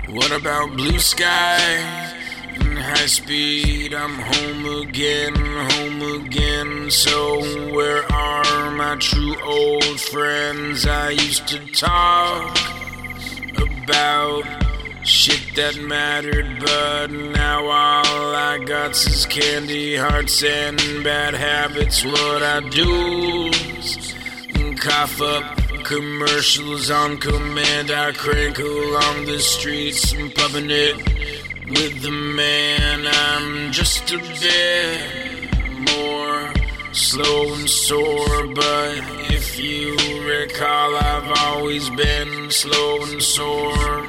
What about blue sky and high speed? I'm home again, home again. So where are my true old friends? I used to talk about shit that mattered, but now all I got's is candy hearts and bad habits. What I do is cough up commercials on command. I crank along the streets and pumping it with the man. I'm just a bit more slow and sore, but if you recall, I've always been slow and sore.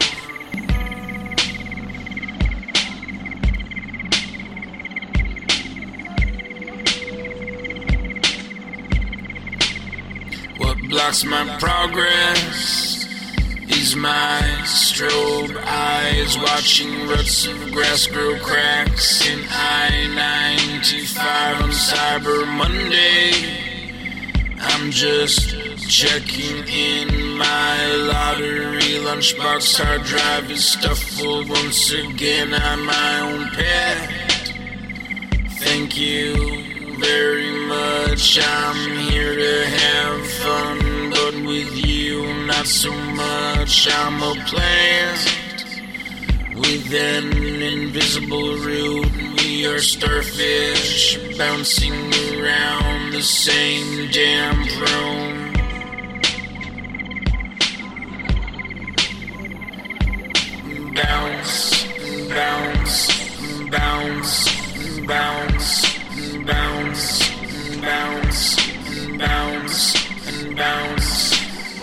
What blocks my progress is my strobe eyes, watching ruts of grass grow cracks in I-95 on Cyber Monday. I'm just checking in my lottery lunchbox. Hard drive is stuffed full once again. I'm my own pet. Thank you very much. I'm here to have fun, but with you not so much. I'm a plant with an invisible root. We are starfish bouncing around the same damn throne. Bounce, bounce, bounce, bounce. Bounce, bounce, bounce, and bounce.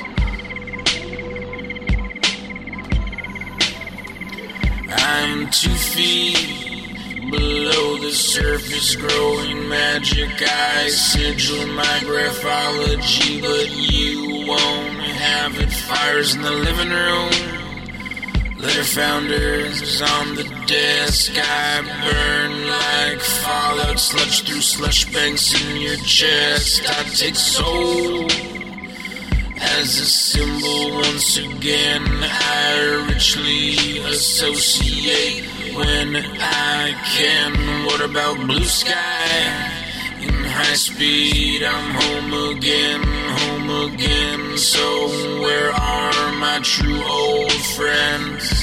I'm 2 feet below the surface, growing magic. I sigil my graphology, but you won't have it. Fires in the living room, letter founders on the desk. I burn like fallout sludge through slush banks in your chest. I take soul as a symbol once again. I richly associate when I can. What about blue sky in high speed? I'm home again, home again. So where are my true old friends?